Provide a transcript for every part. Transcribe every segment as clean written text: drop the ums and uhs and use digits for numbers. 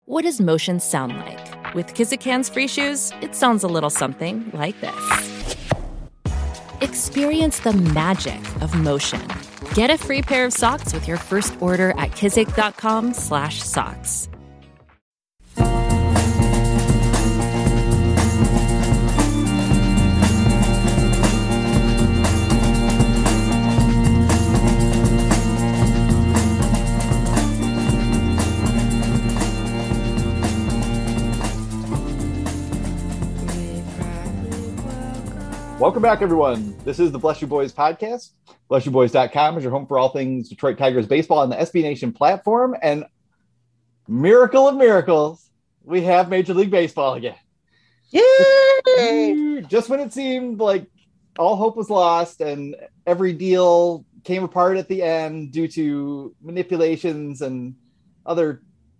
What does motion sound like? With Kizikans free shoes, it sounds a little something like this. Experience the magic of motion. Get a free pair of socks with your first order at kizik.com/socks. Welcome back, everyone. This is the Bless You Boys podcast. BlessYouBoys.com is your home for all things Detroit Tigers baseball on the SB Nation platform. And miracle of miracles, we have Major League Baseball again. Yay! Just when it seemed like all hope was lost and every deal came apart at the end due to manipulations and other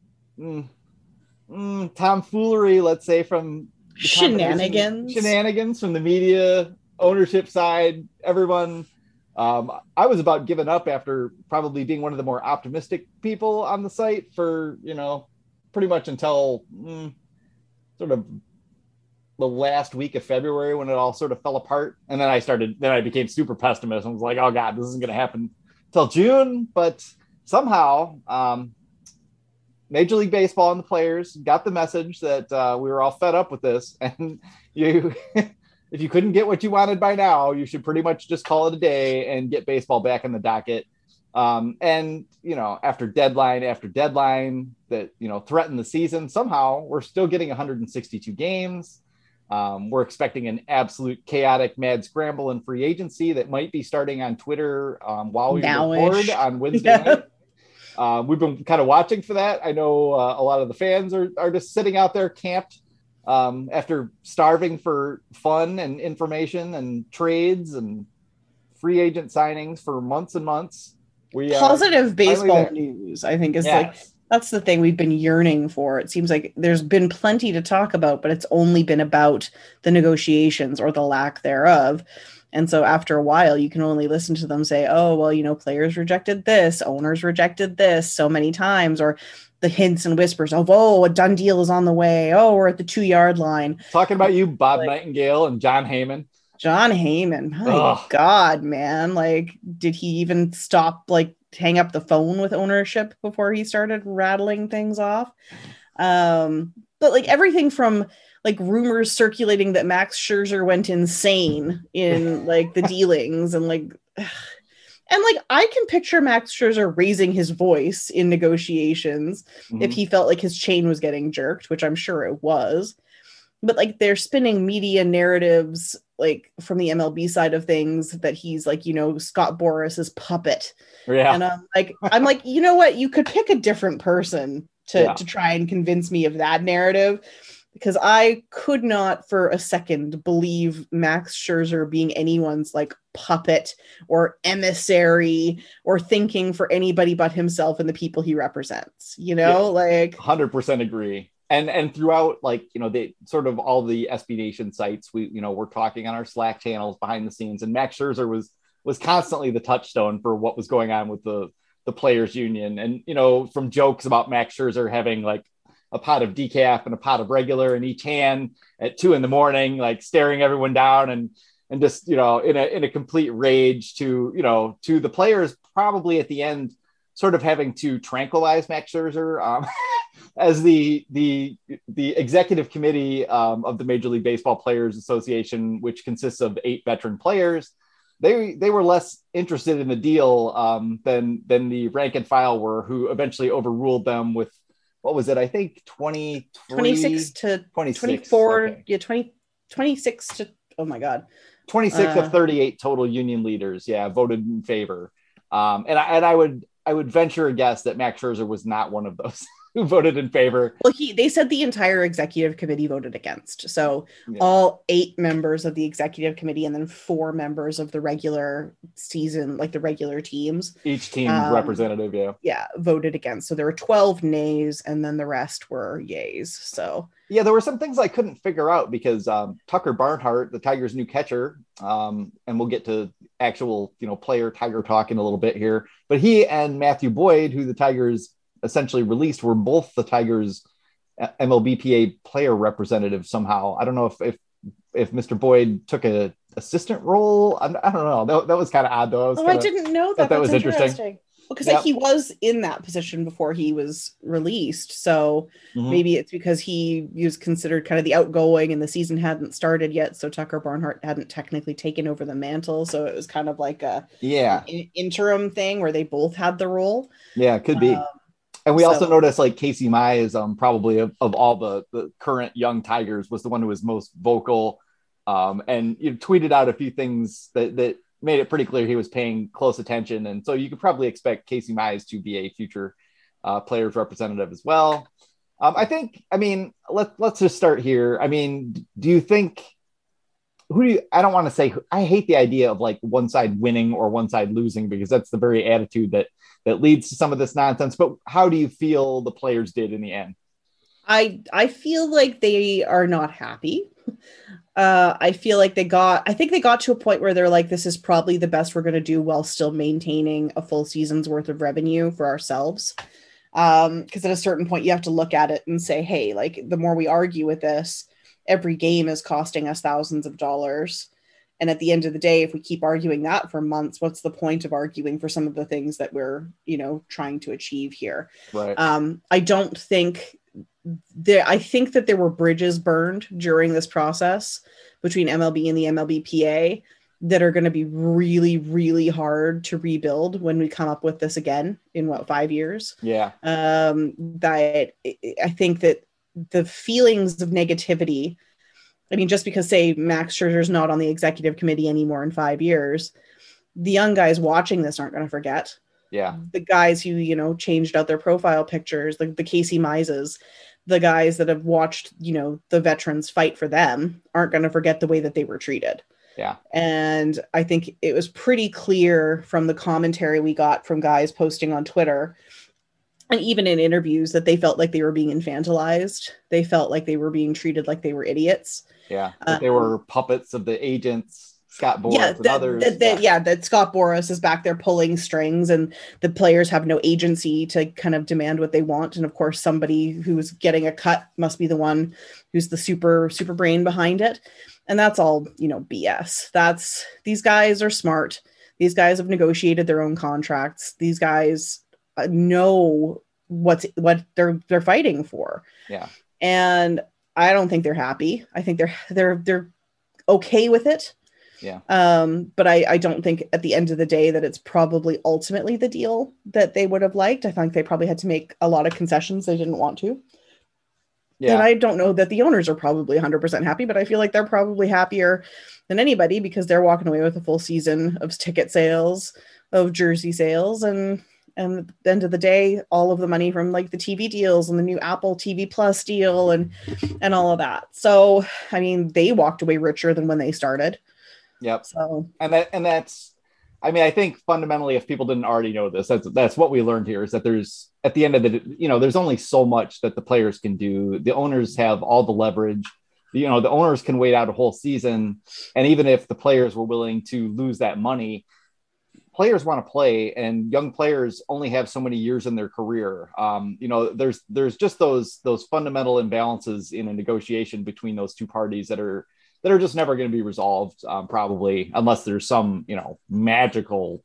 tomfoolery, let's say, from shenanigans from the media, ownership side, everyone. I was about giving up after probably being one of the more optimistic people on the site for, pretty much until sort of the last week of February when it all sort of fell apart. And then I became super pessimist and was like, oh God, this isn't going to happen till June. But somehow, Major League Baseball and the players got the message that we were all fed up with this, and if you couldn't get what you wanted by now, you should pretty much just call it a day and get baseball back in the docket. And after deadline after deadline that threatened the season, somehow we're still getting 162 games. We're expecting an absolute chaotic mad scramble in free agency that might be starting on Twitter while we record on Wednesday night. We've been kind of watching for that. I know a lot of the fans are just sitting out there camped after starving for fun and information and trades and free agent signings for months and months. Positive baseball news, I think, is that's the thing we've been yearning for. It seems like there's been plenty to talk about, but it's only been about the negotiations or the lack thereof. And so after a while, you can only listen to them say, oh, well, players rejected this, owners rejected this so many times, or the hints and whispers of, oh, a done deal is on the way. Oh, we're at the 2-yard line. Talking about you, Bob Nightingale and John Heyman. My God, man. Did he even stop, hang up the phone with ownership before he started rattling things off? But everything from rumors circulating that Max Scherzer went insane in the dealings and I can picture Max Scherzer raising his voice in negotiations if he felt like his chain was getting jerked, which I'm sure it was. But they're spinning media narratives from the MLB side of things that he's Scott Boris's puppet. Yeah. And I'm like, you know what? You could pick a different person to try and convince me of that narrative. Because I could not for a second believe Max Scherzer being anyone's puppet or emissary or thinking for anybody but himself and the people he represents, 100% agree. And throughout, they sort of all the SB Nation sites, we're talking on our Slack channels behind the scenes, and Max Scherzer was constantly the touchstone for what was going on with the players union. And, from jokes about Max Scherzer having a pot of decaf and a pot of regular in each hand at 2 a.m, staring everyone down and just, in a complete rage to the players probably at the end, sort of having to tranquilize Max Scherzer as the executive committee of the Major League Baseball Players Association, which consists of 8 veteran players. They were less interested in the deal than the rank and file were, who eventually overruled them with, what was it? I think 26 to 24. Okay. Yeah. 26 to, oh my God. 26 of 38 total union leaders. Yeah. Voted in favor. And I would venture a guess that Max Scherzer was not one of those who voted in favor. Well, they said the entire executive committee voted against. So all 8 members of the executive committee and then 4 members of the regular season, the regular teams. Each team representative, yeah, voted against. So there were 12 nays and then the rest were yays. So yeah, there were some things I couldn't figure out because Tucker Barnhart, the Tigers' new catcher, and we'll get to actual, player Tiger talk in a little bit here, but he and Matthew Boyd, who the Tigers essentially released, were both the Tigers' MLBPA player representative somehow. I don't know if Mr. Boyd took a assistant role. I don't know. That was kind of odd though. I didn't know that. That was interesting. Because he was in that position before he was released. So maybe it's because he was considered kind of the outgoing and the season hadn't started yet. So Tucker Barnhart hadn't technically taken over the mantle. So it was kind of like an interim thing where they both had the role. Yeah, it could be. And we also noticed like Casey Mize, probably of all the current young Tigers, was the one who was most vocal. And you tweeted out a few things that made it pretty clear he was paying close attention. And so you could probably expect Casey Mize to be a future players representative as well. Let's just start here. I mean, do you think, I don't want to say, I hate the idea of like one side winning or one side losing, because that's the very attitude that leads to some of this nonsense. But how do you feel the players did in the end? I feel like they are not happy. I feel like they got to a point where they're like, this is probably the best we're going to do while still maintaining a full season's worth of revenue for ourselves. Because at a certain point you have to look at it and say, hey, like the more we argue with this, every game is costing us thousands of dollars. And at the end of the day, if we keep arguing that for months, what's the point of arguing for some of the things that we're, trying to achieve here? Right. I don't think I think that there were bridges burned during this process between MLB and the MLBPA that are going to be really, really hard to rebuild when we come up with this again in 5 years. Yeah. That I think that the feelings of negativity, I mean, just because say Max Scherzer's not on the executive committee anymore in 5 years, the young guys watching this aren't going to forget. Yeah. The guys who, changed out their profile pictures, the Casey Mizes, the guys that have watched, the veterans fight for them aren't going to forget the way that they were treated. Yeah. And I think it was pretty clear from the commentary we got from guys posting on Twitter and even in interviews that they felt like they were being infantilized. They felt like they were being treated like they were idiots. Yeah. That they were puppets of the agents. Scott Boras and others. That Scott Boras is back there pulling strings and the players have no agency to kind of demand what they want. And of course, somebody who's getting a cut must be the one who's the super brain behind it. And that's all, BS. These guys are smart. These guys have negotiated their own contracts. These guys know what they're fighting for. Yeah. And I don't think they're happy. I think they're okay with it. Yeah. But I don't think at the end of the day that it's probably ultimately the deal that they would have liked. I think they probably had to make a lot of concessions they didn't want to. Yeah. And I don't know that the owners are probably 100% happy, but I feel like they're probably happier than anybody because they're walking away with a full season of ticket sales, of jersey sales, and at the end of the day, all of the money from like the TV deals and the new Apple TV Plus deal and all of that. So, I mean, they walked away richer than when they started. Yep. So, I think fundamentally, if people didn't already know this, that's what we learned here is that there's at the end of the, there's only so much that the players can do. The owners have all the leverage. The owners can wait out a whole season. And even if the players were willing to lose that money, players want to play, and young players only have so many years in their career. There's just those fundamental imbalances in a negotiation between those two parties that are just never going to be resolved, probably, unless there's some, magical,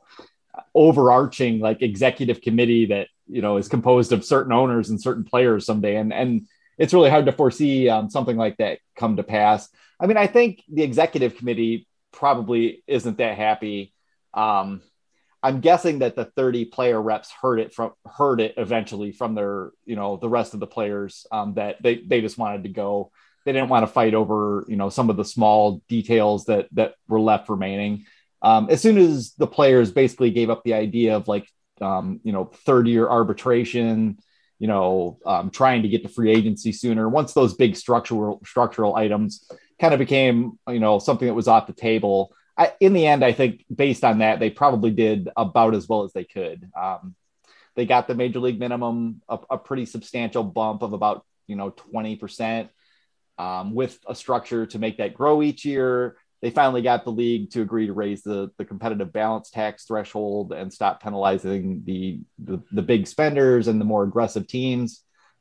overarching like executive committee that, is composed of certain owners and certain players someday. And it's really hard to foresee something like that come to pass. I mean, I think the executive committee probably isn't that happy. I'm guessing that the 30 player reps heard it eventually from their, the rest of the players, that they just wanted to go. They didn't want to fight over, some of the small details that were left remaining. As soon as the players basically gave up the idea of like, 30-year arbitration, trying to get to free agency sooner, once those big structural items kind of became, something that was off the table, in the end, I think based on that, they probably did about as well as they could. They got the major league minimum, a pretty substantial bump of about, 20%. With a structure to make that grow each year. They finally got the league to agree to raise the competitive balance tax threshold and stop penalizing the big spenders and the more aggressive teams.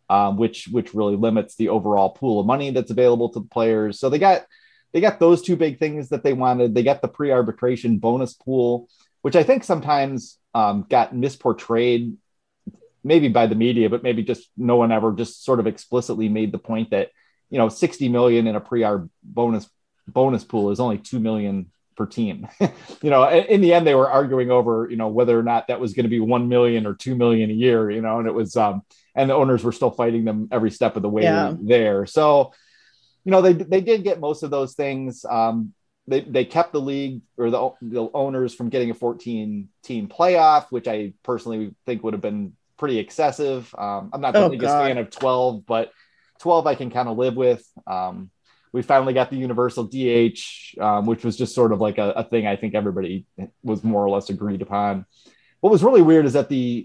which really limits the overall pool of money that's available to the players. So they got those two big things that they wanted. They got the pre-arbitration bonus pool, which I think sometimes got misportrayed, maybe by the media, but maybe just no one ever just sort of explicitly made the point that, 60 million in a pre-arb bonus pool is only 2 million per team. In the end, they were arguing over, whether or not that was going to be 1 million or 2 million a year, and it was, and the owners were still fighting them every step of the way there. So, they did get most of those things. They kept the league or the owners from getting a 14 team playoff, which I personally think would have been pretty excessive. I'm not the biggest fan of 12, but 12 I can kind of live with. We finally got the universal DH, which was just sort of like a thing I think everybody was more or less agreed upon. What was really weird is that the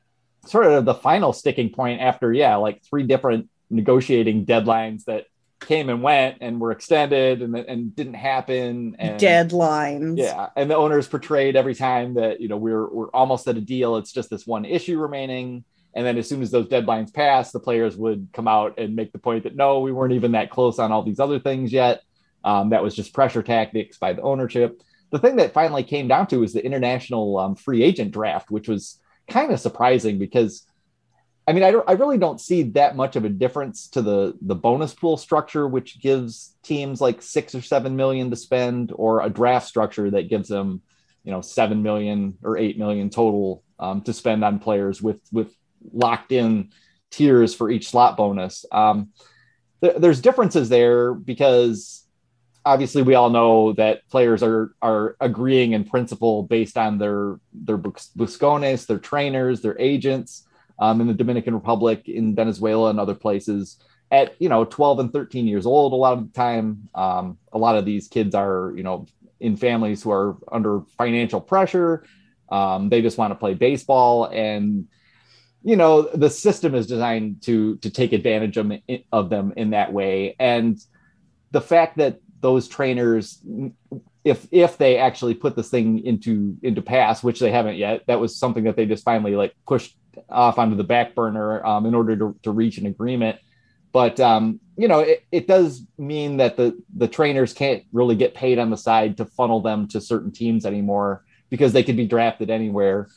final sticking point after, like 3 different negotiating deadlines that came and went and were extended and didn't happen. And deadlines. Yeah. And the owners portrayed every time that, we're almost at a deal. It's just this one issue remaining. And then as soon as those deadlines pass, the players would come out and make the point that, no, we weren't even that close on all these other things yet. That was just pressure tactics by the ownership. The thing that finally came down to is the international free agent draft, which was kind of surprising because, I really don't see that much of a difference to the bonus pool structure, which gives teams like 6 or 7 million to spend, or a draft structure that gives them, 7 million or 8 million total to spend on players with locked in tiers for each slot bonus. There's differences there because obviously we all know that players are agreeing in principle based on their buscones, their trainers, their agents in the Dominican Republic, in Venezuela and other places at, 12 and 13 years old. A lot of the time, a lot of these kids are, in families who are under financial pressure. They just want to play baseball, and the system is designed to take advantage of them in that way. And the fact that those trainers, if they actually put this thing into pass, which they haven't yet, that was something that they just finally pushed off onto the back burner in order to reach an agreement. But, it does mean that the trainers can't really get paid on the side to funnel them to certain teams anymore, because they could be drafted anywhere.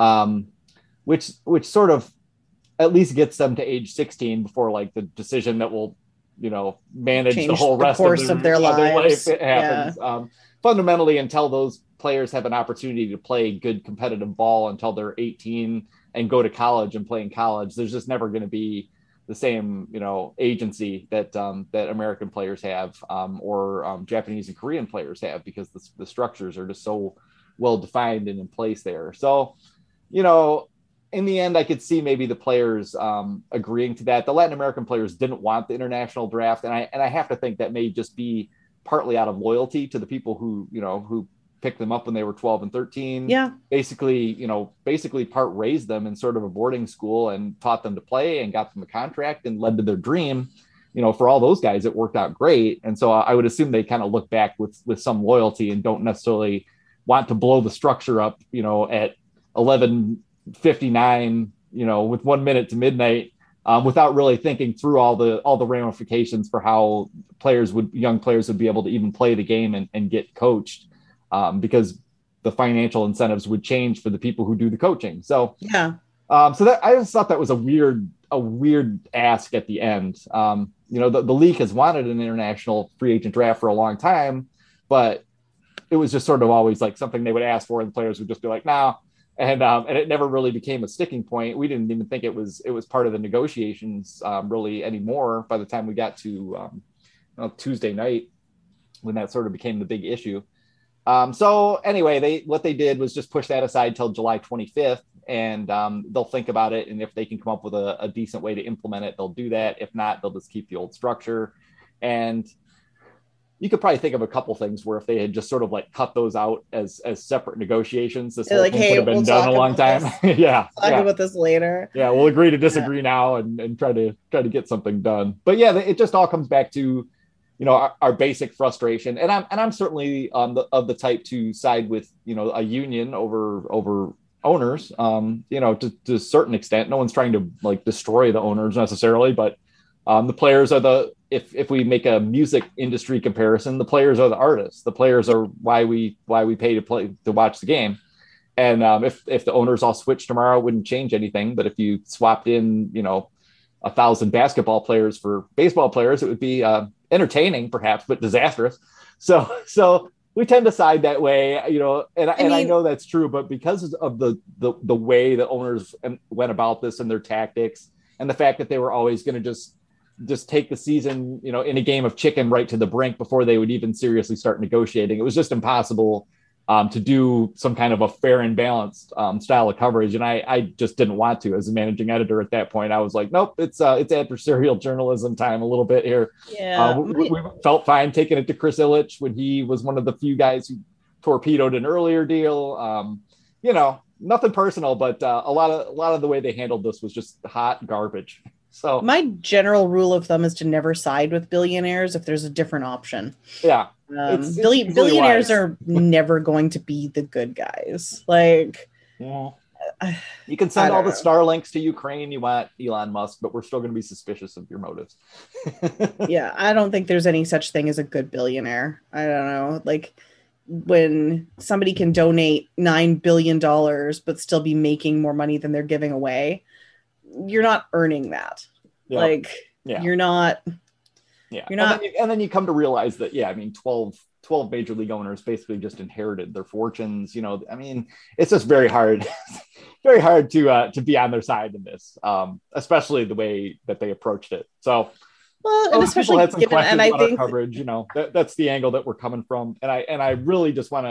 Which sort of at least gets them to age 16 before the decision that will, manage the whole rest of their life happens. Yeah. Fundamentally, until those players have an opportunity to play good competitive ball until they're 18 and go to college and play in college, there's just never going to be the same, agency that American players have or Japanese and Korean players have, because the structures are just so well defined and in place there. So, in the end, I could see maybe the players agreeing to that. The Latin American players didn't want the international draft, and I have to think that may just be partly out of loyalty to the people who picked them up when they were 12 and 13. Yeah, basically part raised them in sort of a boarding school and taught them to play and got them a contract and led to their dream. For all those guys, it worked out great, and so I would assume they kind of look back with some loyalty and don't necessarily want to blow the structure up, at 11:59, with 1 minute to midnight, without really thinking through all the ramifications for how young players would be able to even play the game and get coached, because the financial incentives would change for the people who do the coaching. So yeah, so that I just thought that was a weird ask at the end. The league has wanted an international free agent draft for a long time, but it was just sort of always something they would ask for, and the players would just be like, "No." And it never really became a sticking point. We didn't even think it was part of the negotiations really anymore by the time we got to Tuesday night, when that sort of became the big issue. So anyway, what they did was just push that aside till July 25th, and they'll think about it. And if they can come up with a decent way to implement it, they'll do that. If not, they'll just keep the old structure. And you could probably think of a couple things where if they had just sort of cut those out as separate negotiations, this whole thing could have been done a long time. Yeah. Talk about this later. Yeah. We'll agree to disagree now and try to get something done. But yeah, it just all comes back to, our basic frustration. And I'm certainly of the type to side with, a union over owners, to a certain extent. No one's trying to like destroy the owners necessarily, but the players are if we make a music industry comparison, the players are the artists. The players are why we pay to watch the game. And if the owners all switch tomorrow, it wouldn't change anything. But if you swapped in, 1,000 basketball players for baseball players, it would be entertaining, perhaps, but disastrous. So we tend to side that way, and I know that's true, but because of the way the owners went about this and their tactics, and the fact that they were always going to just take the season, in a game of chicken right to the brink before they would even seriously start negotiating, it was just impossible to do some kind of a fair and balanced style of coverage. And I just didn't want to. As a managing editor at that point, I was like, nope, it's adversarial journalism time a little bit here. Yeah, we felt fine taking it to Chris Ilitch when he was one of the few guys who torpedoed an earlier deal. Nothing personal, but a lot of the way they handled this was just hot garbage. So my general rule of thumb is to never side with billionaires if there's a different option. Yeah. Billionaires are never going to be the good guys. Like, yeah. You can send all the Starlinks to Ukraine you want, Elon Musk, but we're still going to be suspicious of your motives. Yeah, I don't think there's any such thing as a good billionaire. I don't know. Like, when somebody can donate $9 billion but still be making more money than they're giving away, you're not earning that. Yeah. Like, yeah. You're not. Yeah. You're not. And then you come to realize that, 12 major league owners basically just inherited their fortunes. It's just very hard, very hard to be on their side in this, especially the way that they approached it. So, well, and especially had some given, questions and I about think our coverage, that's the angle that we're coming from. And I really just want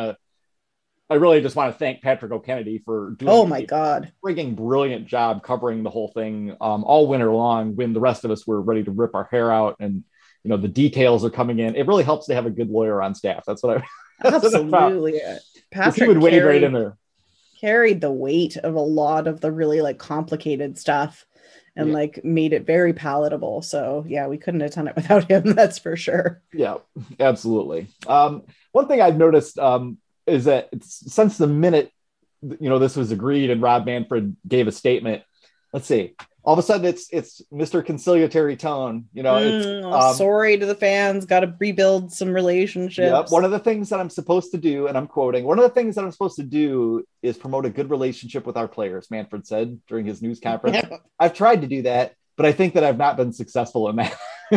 to thank Patrick O'Kennedy for doing frigging brilliant job covering the whole thing all winter long when the rest of us were ready to rip our hair out, and the details are coming in. It really helps to have a good lawyer on staff. That's what I absolutely. Patrick would wade right in there. Carried the weight of a lot of the really like complicated stuff and made it very palatable. So yeah, we couldn't have done it without him. That's for sure. Yeah, absolutely. One thing I've noticed is that since the minute this was agreed and Rob Manfred gave a statement, let's see, all of a sudden it's Mr. Conciliatory tone. Sorry to the fans, got to rebuild some relationships. Yep. One of the things that I'm supposed to do, and I'm quoting, one of the things that I'm supposed to do is promote a good relationship with our players, Manfred said during his news conference. I've tried to do that, but I think that I've not been successful in that.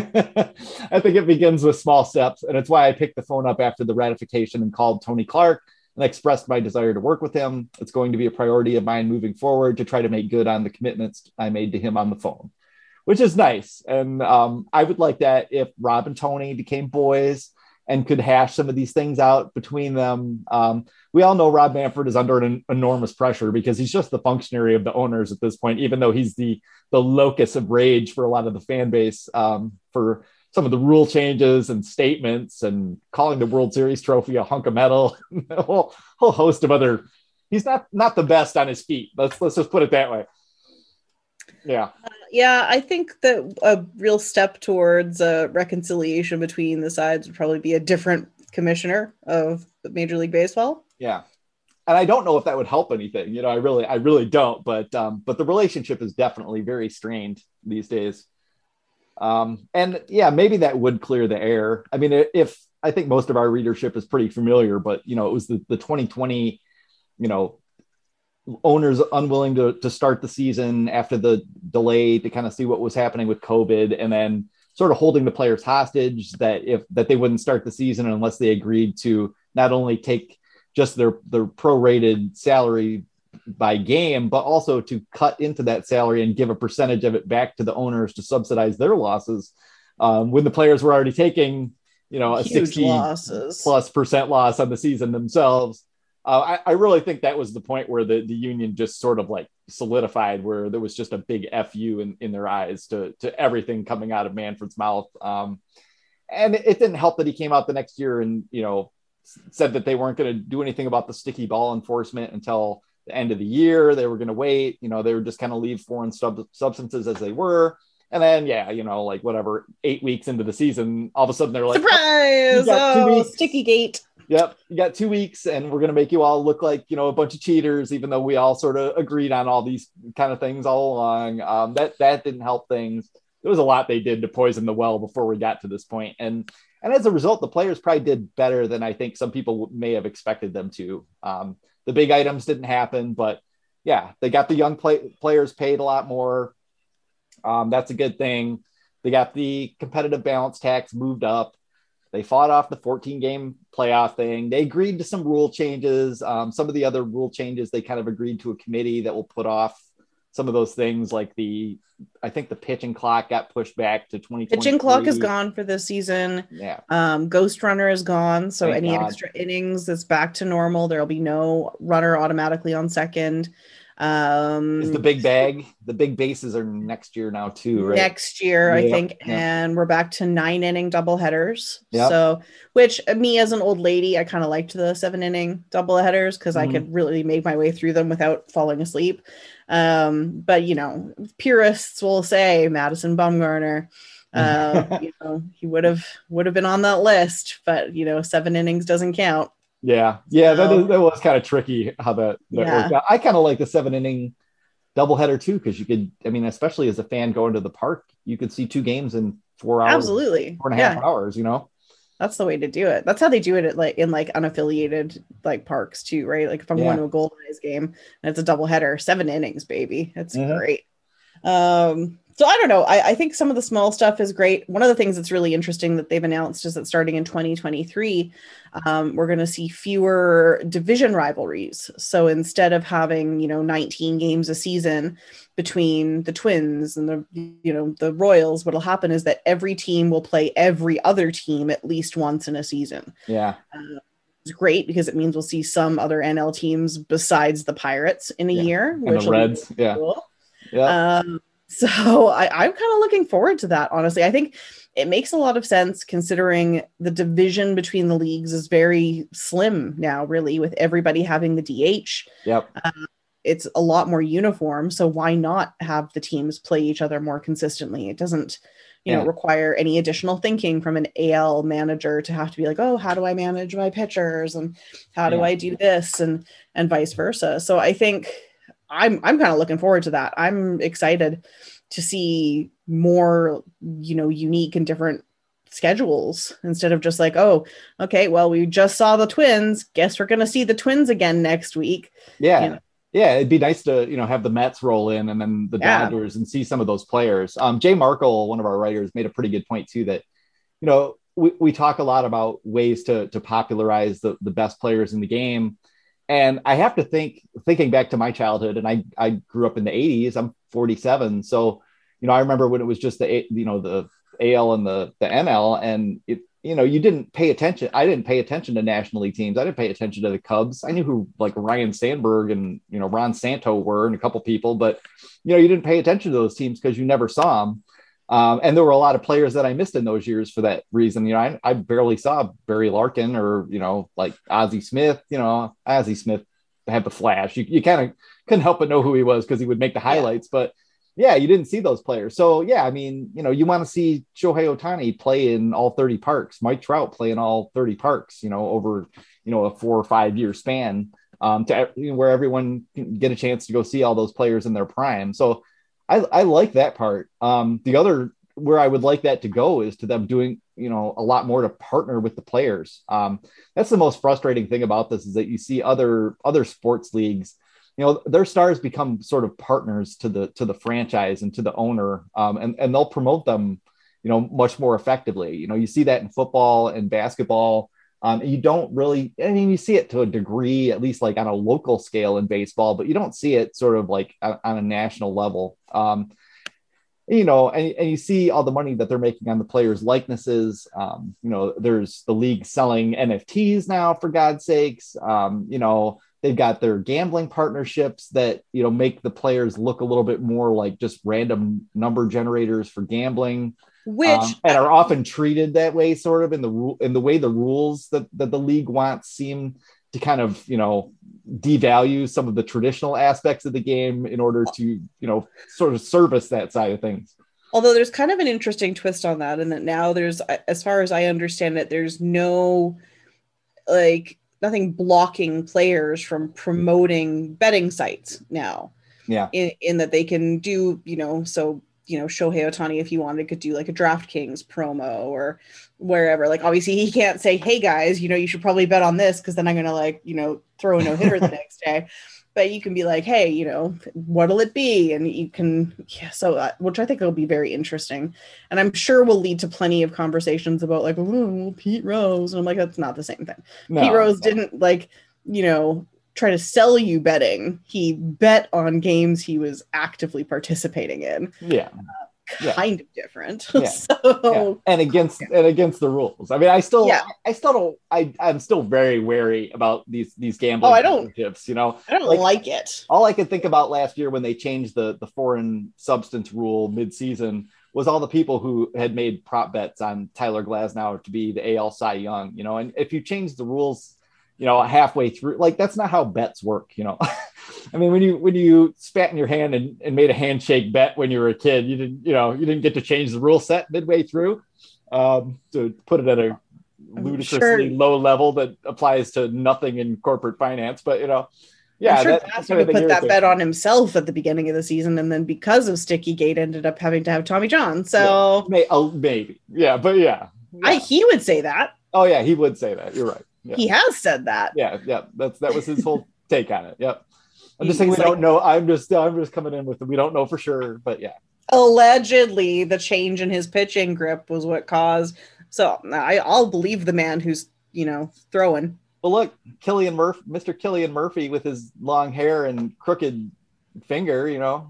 I think it begins with small steps, and it's why I picked the phone up after the ratification and called Tony Clark and expressed my desire to work with him. It's going to be a priority of mine moving forward to try to make good on the commitments I made to him on the phone, which is nice. And I would like that if Rob and Tony became boys and could hash some of these things out between them. We all know Rob Manfred is under an enormous pressure because he's just the functionary of the owners at this point, even though he's the locus of rage for a lot of the fan base for some of the rule changes and statements and calling the World Series trophy a hunk of metal, a whole host of other. He's not the best on his feet. Let's just put it that way. Yeah. Yeah, I think that a real step towards reconciliation between the sides would probably be a different commissioner of Major League Baseball. Yeah. And I don't know if that would help anything. I really don't. But the relationship is definitely very strained these days. And yeah, maybe that would clear the air. I mean, if I think most of our readership is pretty familiar, but it was the 2020, owners unwilling to start the season after the delay to kind of see what was happening with COVID, and then sort of holding the players hostage that they wouldn't start the season unless they agreed to not only take just their prorated salary by game, but also to cut into that salary and give a percentage of it back to the owners to subsidize their losses. When the players were already taking, a 60+% loss on the season themselves. I really think that was the point where the union just sort of like solidified, where there was just a big FU in their eyes to everything coming out of Manfred's mouth. And it didn't help that he came out the next year and, said that they weren't going to do anything about the sticky ball enforcement until the end of the year. They were going to wait, they were just kind of leave foreign substances as they were. And then, 8 weeks into the season, all of a sudden they're like, surprise! Sticky gate. Yep, you got 2 weeks, and we're gonna make you all look like a bunch of cheaters, even though we all sort of agreed on all these kind of things all along. That didn't help things. There was a lot they did to poison the well before we got to this point, and as a result, the players probably did better than I think some people may have expected them to. The big items didn't happen, but yeah, they got the young players paid a lot more. That's a good thing. They got the competitive balance tax moved up. They fought off the 14-game playoff thing. They agreed to some rule changes. Some of the other rule changes, they kind of agreed to a committee that will put off some of those things, like I think the pitching clock got pushed back to 2023. Pitching clock is gone for this season. Yeah. Ghost runner is gone. So Thank any God. extra innings is back to normal. There'll be no runner automatically on second. Is the big bag, the big bases are next year now too, right? Next year, I think. Yeah. And we're back to 9-inning doubleheaders. Yep. So, which me as an old lady, I kind of liked the 7-inning doubleheaders because I could really make my way through them without falling asleep. But purists will say Madison Bumgarner, he would have been on that list, but 7 innings doesn't count. Yeah. That was kind of tricky how that worked out. I kind of like the 7-inning doubleheader too, because you could, especially as a fan going to the park, you could see 2 games in 4 hours. Absolutely. 4.5 hours. That's the way to do it. That's how they do it at in unaffiliated parks too, right? Like if I'm going to a Golden Eyes game and it's a doubleheader, 7 innings, baby. That's great. So I don't know. I think some of the small stuff is great. One of the things that's really interesting that they've announced is that starting in 2023, we're going to see fewer division rivalries. So instead of having, 19 games a season between the Twins and the Royals, what'll happen is that every team will play every other team at least once in a season. Yeah. It's great because it means we'll see some other NL teams besides the Pirates in a year, and which the Reds. Be really cool. Yeah. So I'm kind of looking forward to that, honestly. I think it makes a lot of sense considering the division between the leagues is very slim now, really, with everybody having the DH. Yep. It's a lot more uniform. So why not have the teams play each other more consistently? It doesn't, require any additional thinking from an AL manager to have to be like, oh, how do I manage my pitchers? And how do I do this? And vice versa. So I think I'm kind of looking forward to that. I'm excited to see more, unique and different schedules instead of just like, oh, okay, well, we just saw the Twins. Guess we're going to see the Twins again next week. Yeah. Yeah. It'd be nice to, have the Mets roll in and then the Dodgers and see some of those players. Jay Markle, one of our writers, made a pretty good point too, that, we talk a lot about ways to popularize the best players in the game. And I have to thinking back to my childhood, and I grew up in the 80s. I'm 47. So, I remember when it was just the AL and the NL, and you didn't pay attention. I didn't pay attention to National League teams. I didn't pay attention to the Cubs. I knew who Ryan Sandberg and, Ron Santo were and a couple people, but, you didn't pay attention to those teams because you never saw them. And there were a lot of players that I missed in those years for that reason. I barely saw Barry Larkin or, Ozzie Smith. Ozzie Smith had the flash. You kind of couldn't help but know who he was because he would make the highlights. But you didn't see those players. So, you want to see Shohei Ohtani play in all 30 parks, Mike Trout play in all 30 parks, over, a 4 or 5 year span where everyone can get a chance to go see all those players in their prime. So, I like that part. The other where I would like that to go is to them doing, a lot more to partner with the players. That's the most frustrating thing about this is that you see other sports leagues, their stars become sort of partners to the franchise and to the owner, and they'll promote them, much more effectively. You see that in football and basketball. You don't really, you see it to a degree, at least on a local scale in baseball, but you don't see it sort of on a national level. And you see all the money that they're making on the players' likenesses. There's the league selling NFTs now, for God's sakes. They've got their gambling partnerships that, make the players look a little bit more like just random number generators for gambling. Which and are often treated that way, sort of in the way the rules that the league wants seem to kind of devalue some of the traditional aspects of the game in order to sort of service that side of things. Although there's kind of an interesting twist on that, and that now there's, as far as I understand it, there's no nothing blocking players from promoting betting sites now. Yeah. In that they can do, Shohei Ohtani, if he wanted, could do like a DraftKings promo or wherever. Like, obviously he can't say, hey guys, you should probably bet on this, because then I'm gonna throw a no-hitter the next day. But you can be like, hey, what'll it be? And you can, which I think will be very interesting. And I'm sure will lead to plenty of conversations about like, oh, Pete Rose. And I'm like, that's not the same thing. No, Pete Rose didn't try to sell you betting. He bet on games he was actively participating in. Yeah. Kind of different. Yeah. And against the rules. I mean, I'm still very wary about these gambling championships, I don't like it. All I could think about last year when they changed the foreign substance rule mid-season was all the people who had made prop bets on Tyler Glasnow to be the AL Cy Young, and if you change the rules, halfway through, like, that's not how bets work, I mean, when you spat in your hand and made a handshake bet when you were a kid, you didn't get to change the rule set midway through, to put it at a ludicrously low level that applies to nothing in corporate finance. But, I'm sure that's going to put that bet on himself at the beginning of the season. And then because of Sticky Gate ended up having to have Tommy John. So maybe. Yeah. But he would say that. Oh yeah. He would say that. You're right. Yeah. He has said that. Yeah. That was his whole take on it. Yep. I'm just saying we don't know. I'm just coming in with it. We don't know for sure, but yeah. Allegedly, the change in his pitching grip was what caused. So I'll believe the man who's throwing. Well, look, Mr. Killian Murphy with his long hair and crooked finger.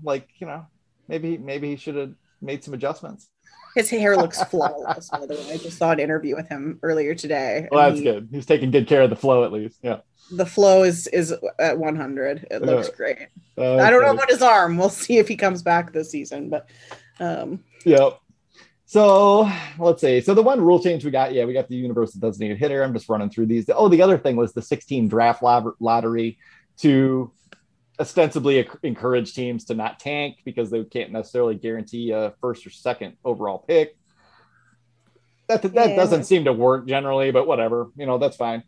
Maybe he should have made some adjustments. His hair looks flawless, by the way. I just saw an interview with him earlier today. Well, that's good. He's taking good care of the flow, at least. Yeah. The flow is at 100. It looks great. I don't know about his arm. We'll see if he comes back this season. But Yep. So let's see. So the one rule change we got the universal designated hitter. I'm just running through these. The other thing was the 16 draft lottery to ostensibly encourage teams to not tank because they can't necessarily guarantee a first or second overall pick. That doesn't seem to work generally, but whatever, that's fine.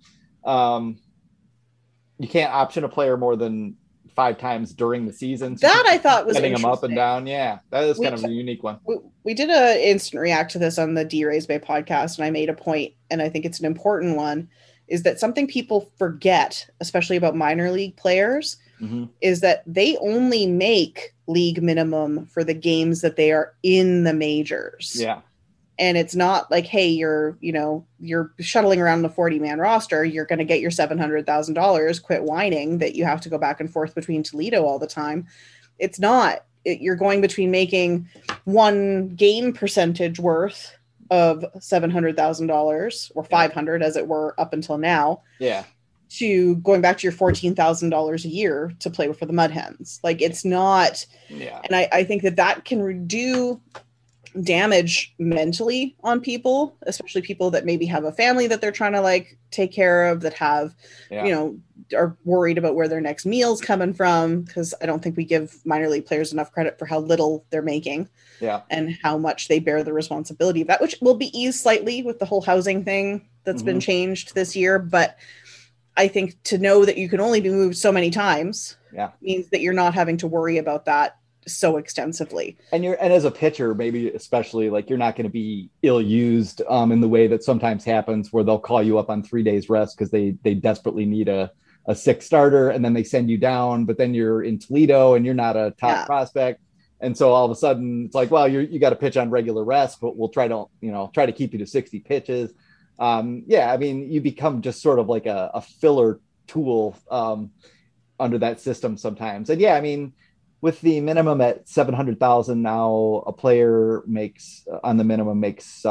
You can't option a player more than 5 times during the season. So that I thought was getting them up and down. Yeah, that is kind of a unique one. We did an instant react to this on the D-Rays Bay podcast, and I made a point, and I think it's an important one, is that something people forget, especially about minor league players, is that they only make league minimum for the games that they are in the majors. Yeah. And it's not like, hey, you're shuttling around the 40-man roster. You're going to get your $700,000. Quit whining that you have to go back and forth between Toledo all the time. It's not. You're going between making one game percentage worth of $700,000 or $500 as it were up until now. Yeah. To going back to your $14,000 a year to play for the Mud Hens. Like, it's not. Yeah. And I think that can do damage mentally on people, especially people that maybe have a family that they're trying to take care of, that have, are worried about where their next meal's coming from. Because I don't think we give minor league players enough credit for how little they're making. Yeah. And how much they bear the responsibility of that, which will be eased slightly with the whole housing thing that's been changed this year. But I think to know that you can only be moved so many times means that you're not having to worry about that so extensively. And as a pitcher, maybe especially, you're not going to be ill-used in the way that sometimes happens where they'll call you up on 3 days rest because they desperately need a 6th starter, and then they send you down, but then you're in Toledo and you're not a top prospect. And so all of a sudden it's like, well, you got to pitch on regular rest, but we'll try to keep you to 60 pitches. I mean, you become just sort of like a filler tool under that system sometimes. And I mean, with the minimum at 700,000 now, a player makes on the minimum makes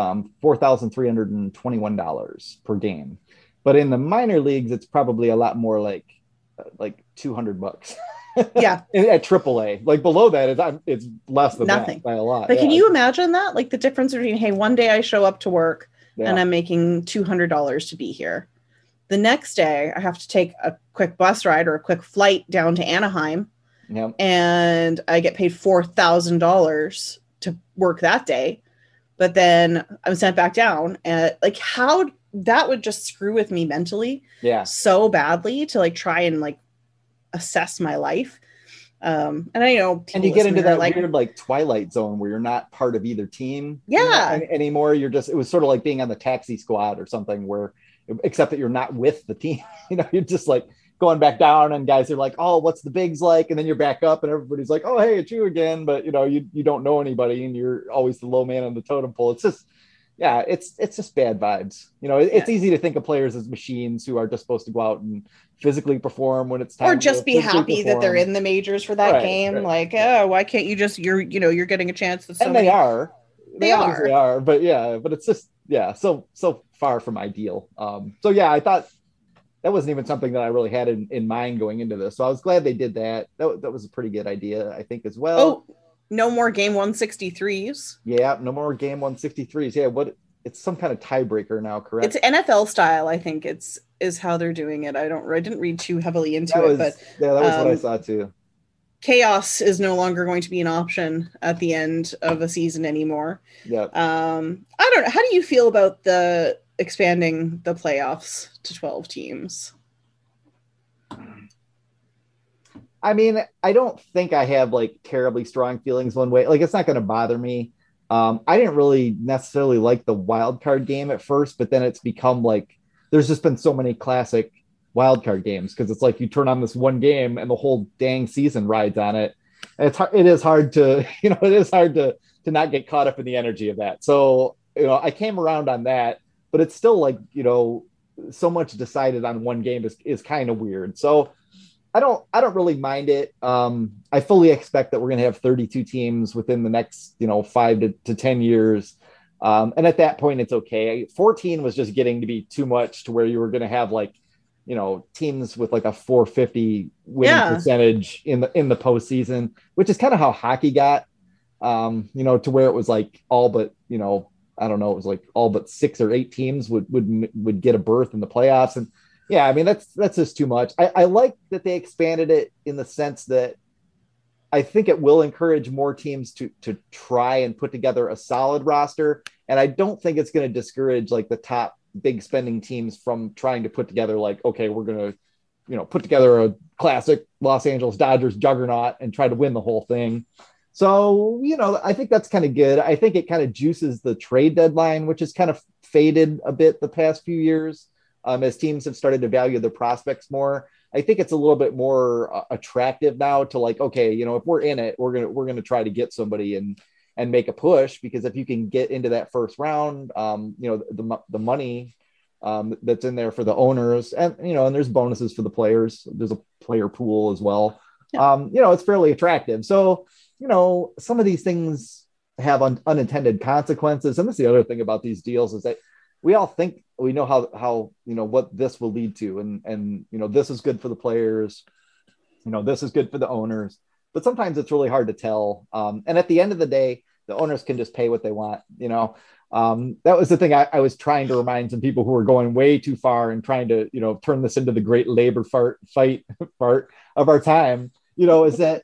$4,321 per game. But in the minor leagues, it's probably a lot more like $200. Yeah. At AAA, below that, it's less than nothing that by a lot. But can you imagine that? The difference between, hey, one day I show up to work and I'm making $200 to be here. The next day I have to take a quick bus ride or a quick flight down to Anaheim. Yep. And I get paid $4,000 to work that day, but then I'm sent back down. And how that would just screw with me mentally so badly to like try and like assess my life. And I know, and you get into that weird like twilight zone where you're not part of either team anymore. You're just, it was sort of like being on the taxi squad or something, where except that you're not with the team. You're just like going back down, and guys are like, oh, what's the bigs like? And then you're back up and everybody's like, oh, hey, it's you again. But you don't know anybody, and you're always the low man on the totem pole. It's just, it's just bad vibes. It's easy to think of players as machines who are just supposed to go out and physically perform when it's time, or just be happy that they're in the majors for that game. Right. Like, oh, why can't you just, you're getting a chance to, and they are, but it's just, so far from ideal. I thought that wasn't even something that I really had in mind going into this. So I was glad they did that. That was a pretty good idea, I think, as well. Oh, no more game 163s. Yeah, no more game 163s. Yeah, it's some kind of tiebreaker now, correct? It's NFL style, I think is how they're doing it. I didn't read too heavily into it, but that was what I saw too. Chaos is no longer going to be an option at the end of a season anymore. Yeah. I don't know. How do you feel about the expanding the playoffs to 12 teams? I mean, I don't think I have like terribly strong feelings one way. Like, it's not going to bother me. I didn't really necessarily like the wild card game at first, but then it's become like, there's just been so many classic wild card games, because it's like you turn on this one game and the whole dang season rides on it. And it is hard to not get caught up in the energy of that. So, I came around on that, but it's still like, so much decided on one game is kind of weird. So I don't really mind it. I fully expect that we're going to have 32 teams within the next, 5 to 10 years. And at that point, it's okay. 14 was just getting to be too much, to where you were going to have like, teams with like a 450 winning percentage in the postseason, which is kind of how hockey got, to where it was like all but, I don't know, it was like all but 6 or 8 teams would get a berth in the playoffs. And yeah, I mean, that's just too much. I like that they expanded it in the sense that I think it will encourage more teams to try and put together a solid roster. And I don't think it's going to discourage like the top big spending teams from trying to put together like, okay, we're going to, put together a classic Los Angeles Dodgers juggernaut and try to win the whole thing. So, I think that's kind of good. I think it kind of juices the trade deadline, which has kind of faded a bit the past few years. As teams have started to value their prospects more. I think it's a little bit more attractive now to like, okay, if we're in it, we're going to try to get somebody and make a push, because if you can get into that first round, the money that's in there for the owners, and, and there's bonuses for the players. There's a player pool as well. Yeah. It's fairly attractive. So, some of these things have unintended consequences. And that's the other thing about these deals, is that we all think we know how what this will lead to, and this is good for the players, this is good for the owners, but sometimes it's really hard to tell. And at the end of the day, the owners can just pay what they want. That was the thing I was trying to remind some people who were going way too far and trying to turn this into the great labor fight of our time. Is that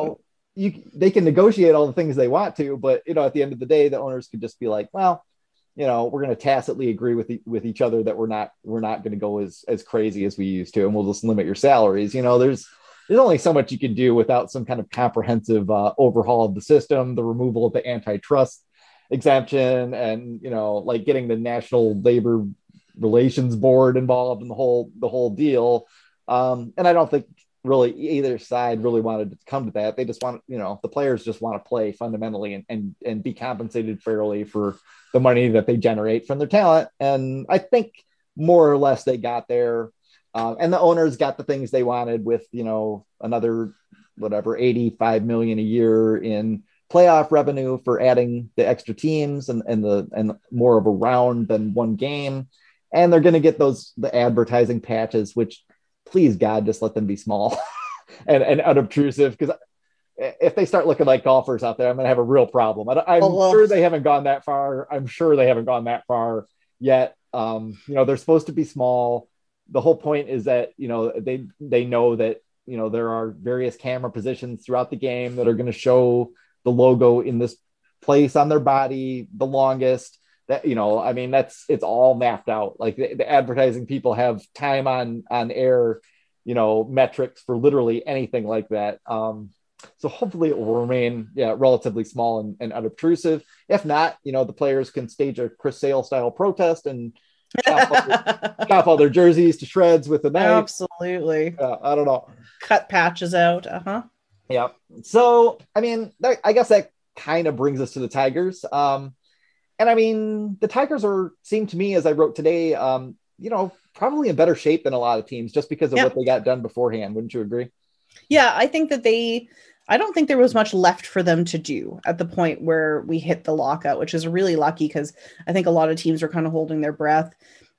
they can negotiate all the things they want to, but at the end of the day, the owners could just be like, well, we're going to tacitly agree with each other that we're not going to go as crazy as we used to, and we'll just limit your salaries. There's only so much you can do without some kind of comprehensive overhaul of the system, the removal of the antitrust exemption, and like getting the National Labor Relations Board involved in the whole deal. And I don't think really either side really wanted to come to that. They just want, the players just want to play fundamentally and be compensated fairly for the money that they generate from their talent. And I think more or less they got there. And the owners got the things they wanted with, another, whatever, 85 million a year in playoff revenue for adding the extra teams and more of a round than one game. And they're going to get the advertising patches, which, please God, just let them be small and unobtrusive. Because if they start looking like golfers out there, I'm going to have a real problem. I'm sure they haven't gone that far. I'm sure they haven't gone that far yet. They're supposed to be small. The whole point is that, they know that, there are various camera positions throughout the game that are going to show the logo in this place on their body the longest. that, I mean, it's all mapped out. Like the advertising people have time on air, metrics for literally anything like that. So hopefully it will remain relatively small and unobtrusive. If not, the players can stage a Chris Sale style protest and chop all their jerseys to shreds with a knife. Absolutely. I don't know. Cut patches out. Yeah. So, I mean, I guess that kind of brings us to the Tigers. And I mean, the Tigers seem to me, as I wrote today, probably in better shape than a lot of teams just because of what they got done beforehand. Wouldn't you agree? Yeah, I think that I don't think there was much left for them to do at the point where we hit the lockout, which is really lucky because I think a lot of teams are kind of holding their breath.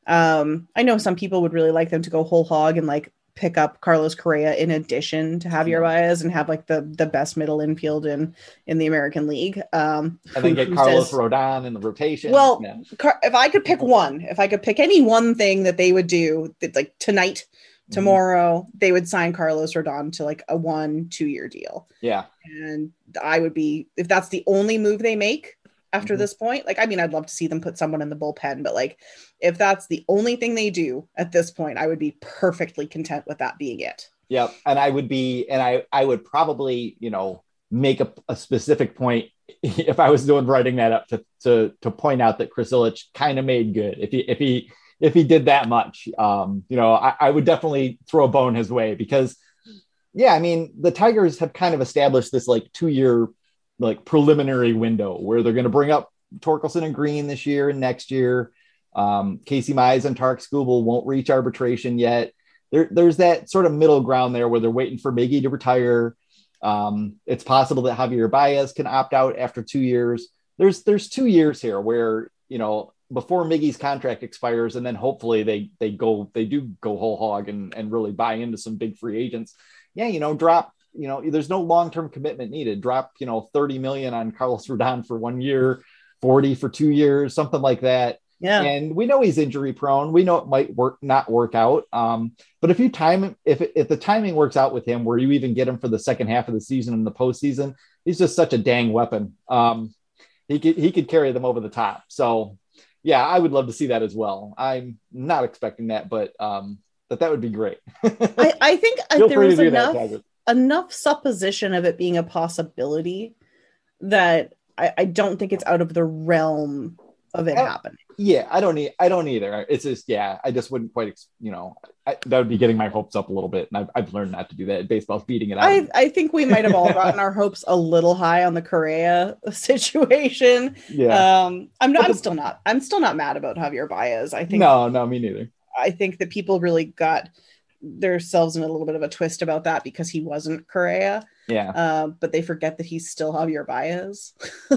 I know some people would really like them to go whole hog and like pick up Carlos Correa in addition to Javier Baez and have like the best middle infield in the American League. And then get Carlos Rodon in the rotation. Well, if I could pick any one thing that they would do, like tonight, tomorrow, they would sign Carlos Rodon to like a 1-2 year deal. Yeah. And I would be, if that's the only move they make after this point, like, I mean, I'd love to see them put someone in the bullpen, but like, if that's the only thing they do at this point, I would be perfectly content with that being it. Yeah. And I would probably, make a specific point if I was writing that up to point out that Chris Ilitch kind of made good. If he did that much, I would definitely throw a bone his way because, I mean, the Tigers have kind of established this like 2-year like preliminary window where they're going to bring up Torkelson and Green this year and next year. Casey Mize and Tarek Skubal won't reach arbitration yet. There's that sort of middle ground there where they're waiting for Miggy to retire. It's possible that Javier Baez can opt out after 2 years. There's 2 years here where, before Miggy's contract expires, and then hopefully they do go whole hog and really buy into some big free agents. Drop, there's no long-term commitment needed. Drop, $30 million on Carlos Rodon for 1 year, 40 for 2 years, something like that. Yeah. And we know he's injury prone. We know it might not work out. But if the timing works out with him, where you even get him for the second half of the season and the postseason, he's just such a dang weapon. He could carry them over the top. So, yeah, I would love to see that as well. I'm not expecting that, but that would be great. I think there was enough supposition of it being a possibility that I don't think it's out of the realm of it happening. Yeah, I don't either. It's just, I just wouldn't quite, that would be getting my hopes up a little bit. And I've learned not to do that. Baseball's beating it out. I think we might have all gotten our hopes a little high on the Correa situation. Yeah. I'm still not mad about Javier Baez. I think no, me neither. I think that people really got themselves in a little bit of a twist about that because he wasn't Correa. Yeah. But they forget that he's still Javier Baez.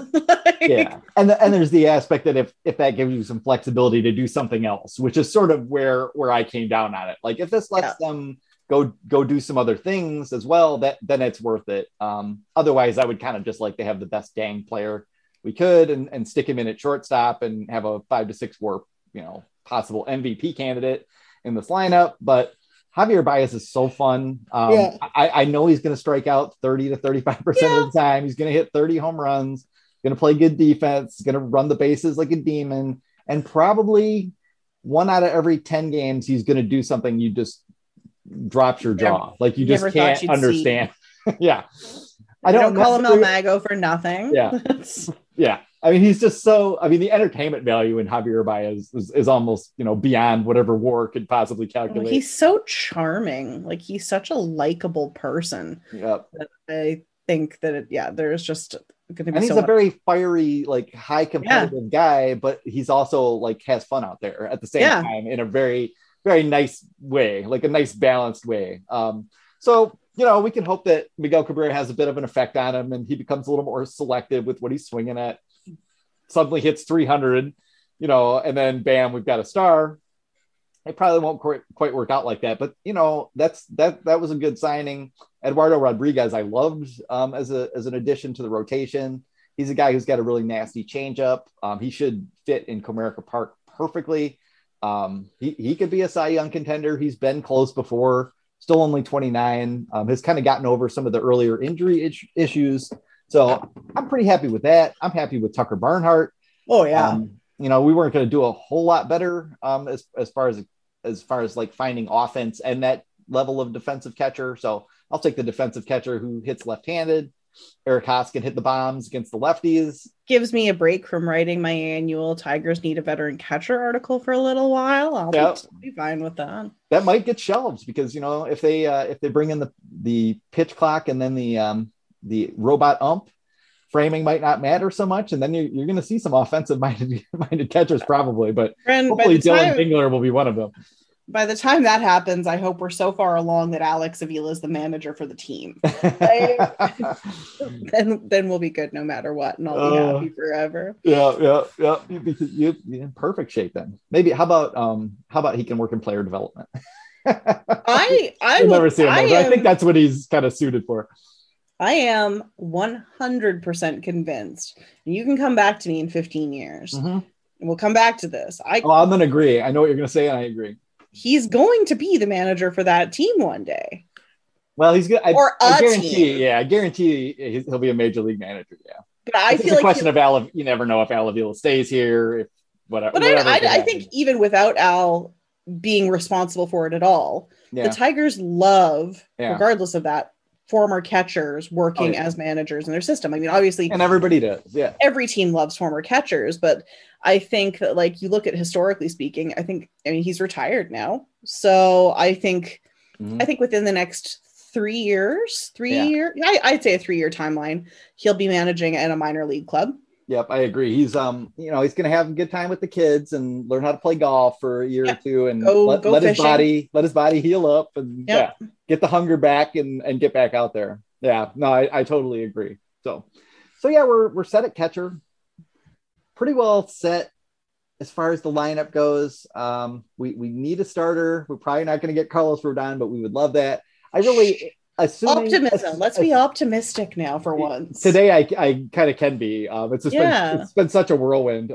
Yeah. And there's the aspect that if that gives you some flexibility to do something else, which is sort of where I came down on it. Like if this lets them go do some other things as well, then it's worth it. Otherwise I would kind of just like to have the best dang player we could and stick him in at shortstop and have a 5 to 6 WAR, possible MVP candidate in this lineup. But Javier Baez is so fun. I know he's going to strike out 30 to 35% of the time. He's going to hit 30 home runs, going to play good defense, going to run the bases like a demon. And probably 1 out of every 10 games, he's going to do something you just drops your jaw. Like you just can't understand. Yeah. I don't call him El Mago for nothing. Yeah. Yeah. I mean, he's just the entertainment value in Javier Baez is almost, beyond whatever WAR could possibly calculate. Well, he's so charming. Like he's such a likable person. Yep. I think that, there's just going to be and he's a very fiery, like high competitive guy, but he's also like has fun out there at the same time in a very, very nice way, like a nice balanced way. So, we can hope that Miguel Cabrera has a bit of an effect on him and he becomes a little more selective with what he's swinging at. Suddenly hits 300, and then bam, we've got a star. It probably won't quite work out like that, but that was a good signing. Eduardo Rodriguez, I loved as an addition to the rotation. He's a guy who's got a really nasty changeup. He should fit in Comerica Park perfectly. He could be a Cy Young contender. He's been close before. Still only 29. Has kind of gotten over some of the earlier injury issues. So I'm pretty happy with that. I'm happy with Tucker Barnhart. Oh yeah. we weren't going to do a whole lot better as far as like finding offense and that level of defensive catcher. So I'll take the defensive catcher who hits left-handed. Eric Haas can hit the bombs against the lefties. Gives me a break from writing my annual Tigers Need a Veteran Catcher article for a little while. I'll be fine with that. That might get shelves because, if they bring in the pitch clock and then the robot ump, framing might not matter so much. And then you're going to see some offensive minded catchers probably, but hopefully Dylan Dingler will be one of them. By the time that happens, I hope we're so far along that Alex Avila is the manager for the team. Then we'll be good no matter what, and I'll be happy forever. Yeah. You're in perfect shape then. Maybe how about he can work in player development? I never see him, but I think that's what he's kind of suited for. I am 100% convinced. And you can come back to me in 15 years, and we'll come back to this. I'm going to agree. I know what you're going to say, and I agree. He's going to be the manager for that team one day. Well, he's good. I guarantee. Team. Yeah, I guarantee he'll be a major league manager. Yeah, but I feel like a question of you never know if Al Avila stays here. If whatever. But I think even without Al being responsible for it at all, the Tigers love, regardless of that, former catchers working as managers in their system. I mean, obviously, and everybody does. Yeah, every team loves former catchers, but I think that, like, you look at historically speaking, I mean, he's retired now. So I think within the next 3 years, I'd say a 3-year timeline, he'll be managing at a minor league club. Yep. I agree. He's, he's going to have a good time with the kids and learn how to play golf for a year or two and let his body heal up and get the hunger back and get back out there. Yeah, no, I totally agree. So yeah, we're set at catcher. Pretty well set as far as the lineup goes. We need a starter. We're probably not going to get Carlos Rodon, but we would love that. I really optimism. Let's be optimistic now for once. Today, I kind of can be. It's been such a whirlwind.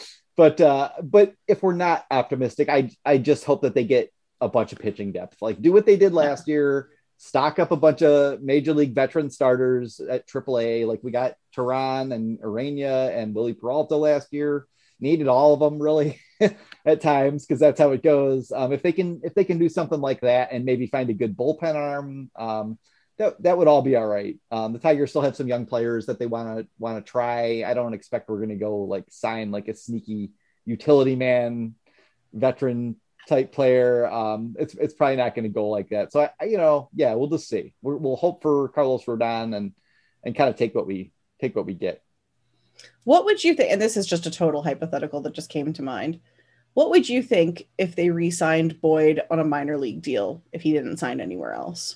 But if we're not optimistic, I just hope that they get a bunch of pitching depth. Like do what they did last year. Stock up a bunch of major league veteran starters at AAA. Like we got Tehran and Urania and Willie Peralta last year. Needed all of them really at times because that's how it goes. If they can do something like that and maybe find a good bullpen arm, that would all be all right. The Tigers still have some young players that they want to try. I don't expect we're going to go like sign like a sneaky utility man veteran type player. It's probably not going to go like that. So we'll just see. We'll hope for Carlos Rodon and kind of take what we get. What would you think? And this is just a total hypothetical that just came to mind. What would you think if they re-signed Boyd on a minor league deal if he didn't sign anywhere else?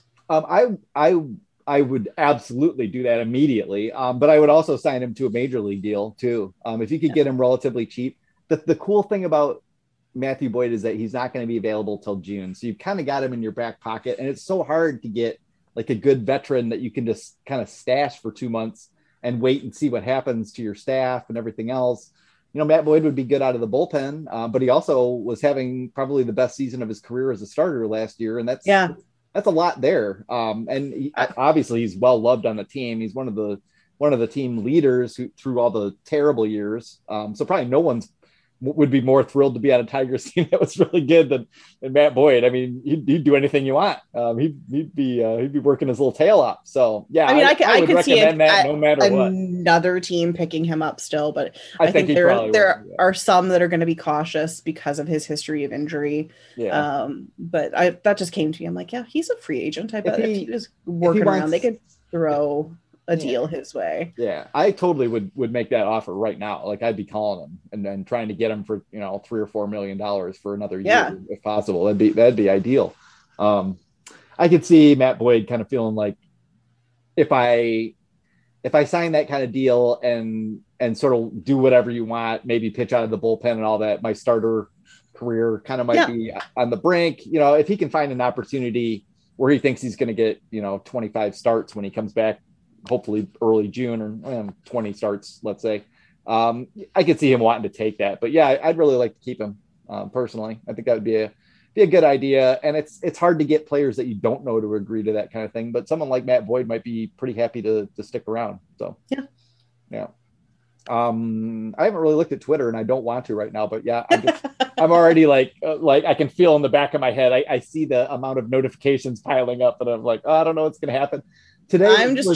I would absolutely do that immediately. But I would also sign him to a major league deal too. If you could get him relatively cheap. The cool thing about Matthew Boyd is that he's not going to be available till June. So you've kind of got him in your back pocket, and it's so hard to get like a good veteran that you can just kind of stash for 2 months and wait and see what happens to your staff and everything else. Matt Boyd would be good out of the bullpen, but he also was having probably the best season of his career as a starter last year. And that's a lot there. Obviously he's well loved on the team. He's one of the team leaders through all the terrible years. So probably no one's would be more thrilled to be on a Tigers team that was really good than Matt Boyd. I mean, he'd do anything you want. He'd be working his little tail off. So yeah, I mean, I could see that no matter another team picking him up still, but I think there are some that are going to be cautious because of his history of injury. Yeah. But that just came to me. I'm like, yeah, he's a free agent. I bet if he was working around, they could throw a deal his way. Yeah, I totally would make that offer right now. Like I'd be calling him and then trying to get him for $3 or $4 million for another year if possible. That'd be ideal. I could see Matt Boyd kind of feeling like if I sign that kind of deal and sort of do whatever you want, maybe pitch out of the bullpen and all that, my starter career kind of might be on the brink. If he can find an opportunity where he thinks he's going to get 25 starts when he comes back, hopefully early June or 20 starts, let's say. I could see him wanting to take that, but yeah, I'd really like to keep him personally. I think that would be a good idea. And it's hard to get players that you don't know to agree to that kind of thing, but someone like Matt Boyd might be pretty happy to stick around. So yeah. I haven't really looked at Twitter, and I don't want to right now, but yeah, I'm already like I can feel in the back of my head. I see the amount of notifications piling up, and I'm like, oh, I don't know what's going to happen. Today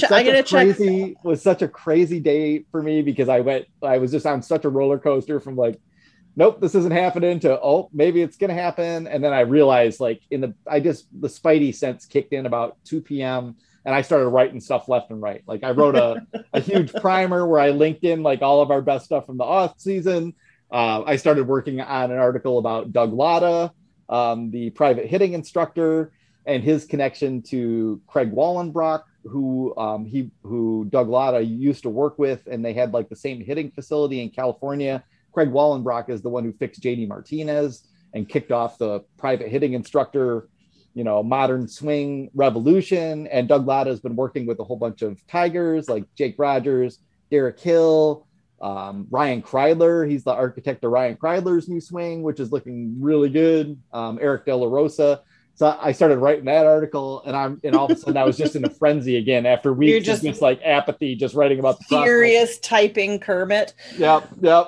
was such a crazy day for me because I was just on such a roller coaster from like, nope, this isn't happening to, oh, maybe it's going to happen. And then I realized like the Spidey sense kicked in about 2 p.m. and I started writing stuff left and right. Like I wrote a huge primer where I linked in like all of our best stuff from the off season. I started working on an article about Doug Latta, the private hitting instructor, and his connection to Craig Wallenbrock, who Doug Latta used to work with, and they had like the same hitting facility in California. Craig Wallenbrock is the one who fixed JD Martinez and kicked off the private hitting instructor, modern swing revolution. And Doug Latta has been working with a whole bunch of Tigers like Jake Rogers, Derek Hill, Ryan Kreidler. He's the architect of Ryan Kreidler's new swing, which is looking really good. Eric De La Rosa. So I started writing that article, and all of a sudden I was just in a frenzy again after weeks of just like apathy, just writing about the furious typing Kermit. Yep.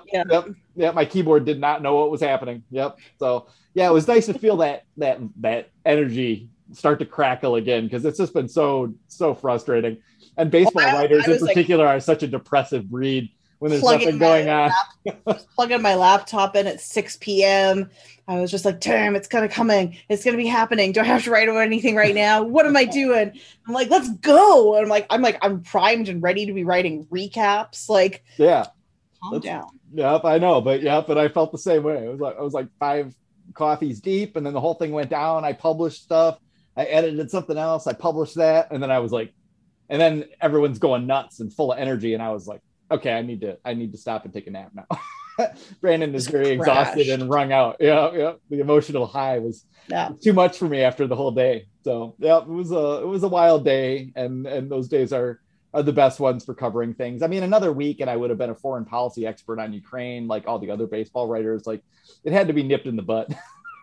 My keyboard did not know what was happening. Yep. So yeah, it was nice to feel that energy start to crackle again, because it's just been so frustrating. And baseball writers in particular are such a depressive breed when there's nothing going on. Plugging my laptop in at 6 p.m. I was just like, damn, it's kind of coming. It's going to be happening. Do I have to write about anything right now? What am I doing? I'm like, let's go. And I'm primed and ready to be writing recaps. Like, yeah, calm down. Yep, I know. But I felt the same way. I was like 5 coffees deep, and then the whole thing went down. I published stuff. I edited something else. I published that. And then I was like, and then everyone's going nuts and full of energy. And I was like, okay, I need to stop and take a nap now. Brandon is very exhausted and wrung out. Yeah. The emotional high was too much for me after the whole day. So yeah, it was a wild day, and those days are the best ones for covering things. I mean, another week and I would have been a foreign policy expert on Ukraine, like all the other baseball writers. Like it had to be nipped in the butt.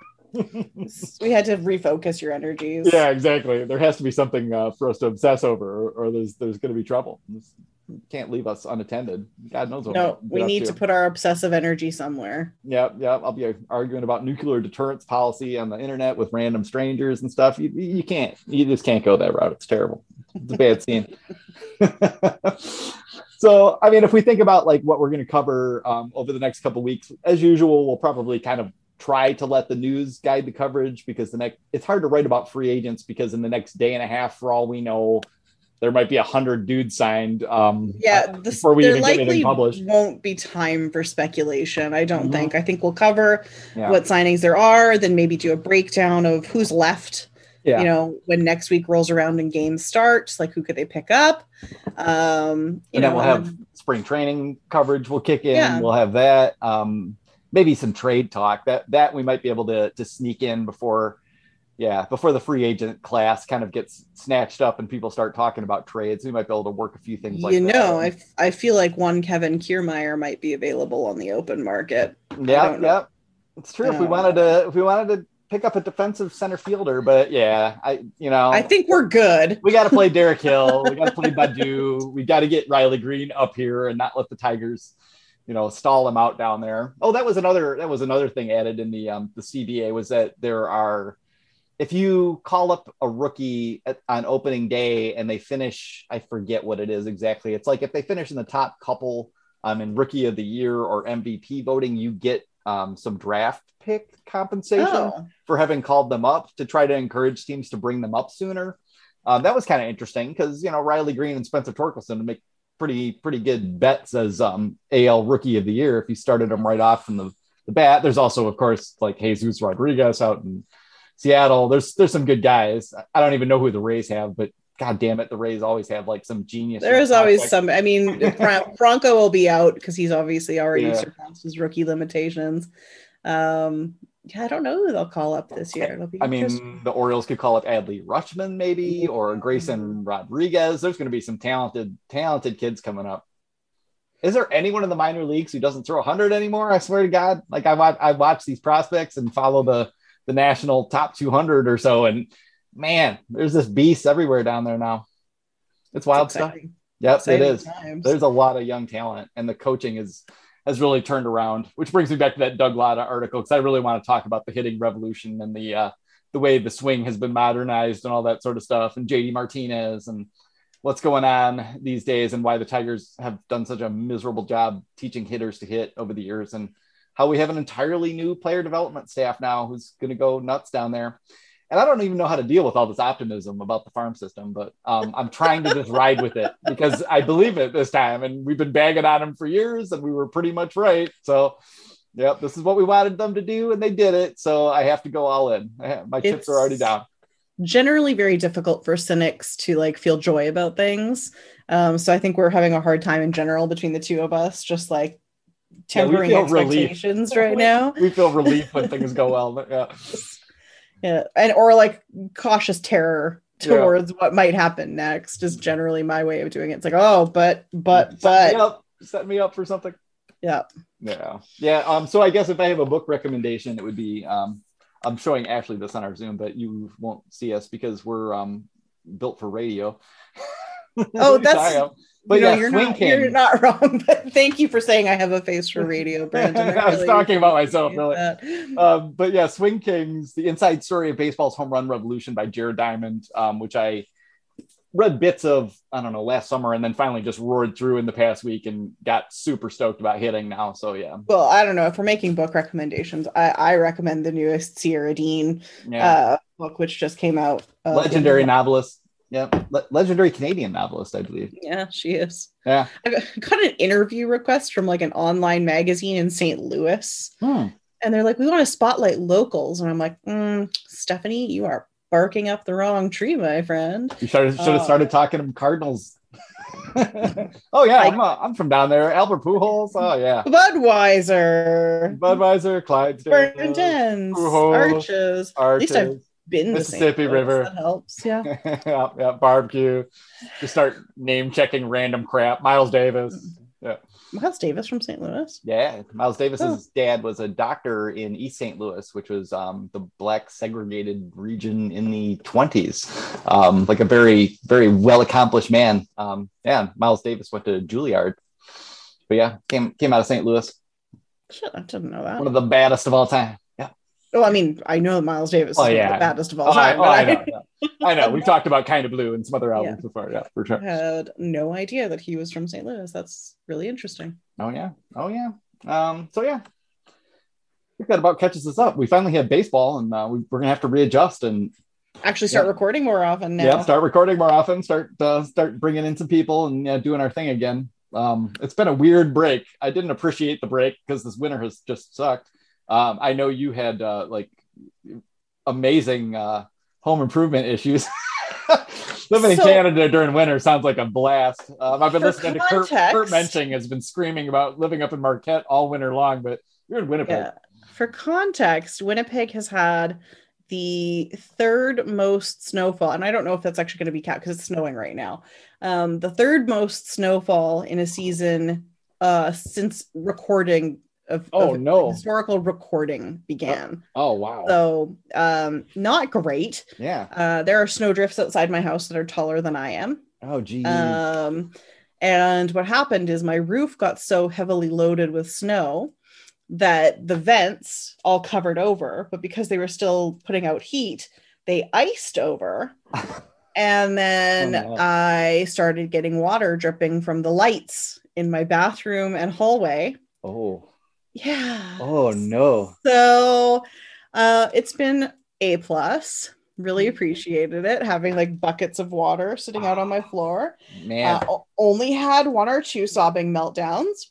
We had to refocus your energies. Yeah, exactly. There has to be something for us to obsess over, or there's going to be trouble. Can't leave us unattended. God knows what. No, we need to put our obsessive energy somewhere. Yeah. I'll be arguing about nuclear deterrence policy on the internet with random strangers and stuff. You just can't go that route. It's terrible. It's a bad scene. So, I mean, if we think about like what we're going to cover over the next couple of weeks, as usual, we'll probably kind of try to let the news guide the coverage, because it's hard to write about free agents, because in the next day and a half, for all we know, there might be 100 dudes signed. Before we even get anything published. Won't be time for speculation, I don't think. I think we'll cover what signings there are, then maybe do a breakdown of who's left. Yeah. When next week rolls around and games starts, like who could they pick up? Then we'll have spring training coverage. We'll kick in. Yeah. We'll have that. Maybe some trade talk that we might be able to sneak in before the free agent class kind of gets snatched up and people start talking about trades. We might be able to work a few things like that. I feel like one Kevin Kiermaier might be available on the open market. Yeah. It's true. If we wanted to pick up a defensive center fielder, but I think we're good. We got to play Derek Hill. We got to play Badu. We got to get Riley Green up here and not let the Tigers, stall them out down there. Oh, that was another thing added in the CBA, was that if you call up a rookie on opening day and they finish, I forget what it is exactly. It's like if they finish in the top couple in rookie of the year or MVP voting, you get some draft pick compensation for having called them up, to try to encourage teams to bring them up sooner. That was kind of interesting, because, Riley Green and Spencer Torkelson make pretty good bets as AL rookie of the year if you started them right off from the bat. There's also, of course, like Jesus Rodriguez out in Seattle. There's some good guys. I don't even know who the Rays have, but God damn it, the Rays always have like some genius. There's always some. I mean, Franco will be out because he's obviously already surpassed his rookie limitations. I don't know who they'll call up this year. The Orioles could call up Adley Rutschman maybe, or Grayson Rodriguez. There's going to be some talented kids coming up. Is there anyone in the minor leagues who doesn't throw 100 anymore? I swear to God. Like I watch these prospects and follow the national top 200 or so, and man, there's this beast everywhere down there now. It's wild stuff. Yep, Exciting it is. times. There's a lot of young talent, and the coaching has really turned around, which brings me back to that Doug Latta article, because I really want to talk about the hitting revolution and the way the swing has been modernized and all that sort of stuff, and JD Martinez and what's going on these days, and why the Tigers have done such a miserable job teaching hitters to hit over the years, and how we have an entirely new player development staff now who's going to go nuts down there. And I don't even know how to deal with all this optimism about the farm system, but I'm trying to just ride with it because I believe it this time. And we've been bagging on them for years, and we were pretty much right. So, yep, this is what we wanted them to do, and they did it. So I have to go all in. My chips are already down. Generally very difficult for cynics to like feel joy about things. So I think we're having a hard time in general between the two of us, just like tempering expectations right now. We feel relief when things go well. But yeah, and or like cautious terror towards what might happen next is generally my way of doing it. It's like, oh, but set me up for something. Yeah. So I guess if I have a book recommendation, it would be I'm showing Ashley this on our Zoom, but you won't see us because we're built for radio. Oh, that's but you're not wrong. But thank you for saying I have a face for radio, Brandon. I was talking about myself, really. But yeah, Swing Kings: The Inside Story of Baseball's Home Run Revolution by Jared Diamond, which I read bits of, I don't know, last summer, and then finally just roared through in the past week and got super stoked about hitting now. So yeah. Well, I don't know if we're making book recommendations. I recommend the newest Sierra Dean book, which just came out. Legendary novelist. Yeah, legendary Canadian novelist, I believe. Yeah, she is. Yeah, I got an interview request from like an online magazine in St. Louis, and they're like, "We want to spotlight locals," and I'm like, "Stephanie, you are barking up the wrong tree, my friend. You should have started talking to Cardinals." Oh yeah, I'm from down there. Albert Pujols. Oh yeah. Budweiser, Clydesdale, Burntons, Arches. At least I've been Mississippi River. That helps. Yeah. yeah. Barbecue. Just start name checking random crap. Miles Davis. Yeah. Miles Davis from St. Louis. Yeah, Miles Davis's dad was a doctor in East St. Louis, which was the black segregated region in the 1920s. Like a very, very well accomplished man. Miles Davis went to Juilliard, but yeah, came out of St. Louis. Shit, I didn't know that. One of the baddest of all time. Yeah. Oh, I mean, I know Miles Davis is one of the baddest of all time. I know. I know. We've talked about Kind of Blue and some other albums before. Yeah, for sure. I had no idea that he was from St. Louis. That's really interesting. Oh yeah. So yeah, I think that about catches us up. We finally had baseball, and we're gonna have to readjust and actually start recording more often now. Yeah, start recording more often. Start bringing in some people and doing our thing again. It's been a weird break. I didn't appreciate the break because this winter has just sucked. I know you had like amazing home improvement issues. Living in Canada during winter sounds like a blast. I've been listening to Kurt Menching has been screaming about living up in Marquette all winter long, but you're in Winnipeg. Yeah. For context, Winnipeg has had the third most snowfall, and I don't know if that's actually going to be capped because it's snowing right now. The third most snowfall in a season since recording of historical recording began. Oh wow. So not great. Yeah. There are snow drifts outside my house that are taller than I am. Oh geez. And what happened is my roof got so heavily loaded with snow that the vents all covered over, but because they were still putting out heat, they iced over. And then I started getting water dripping from the lights in my bathroom and hallway. Oh. Yeah. Oh no. So it's been A+. Really appreciated it, having like buckets of water sitting out on my floor. Man. Only had one or two sobbing meltdowns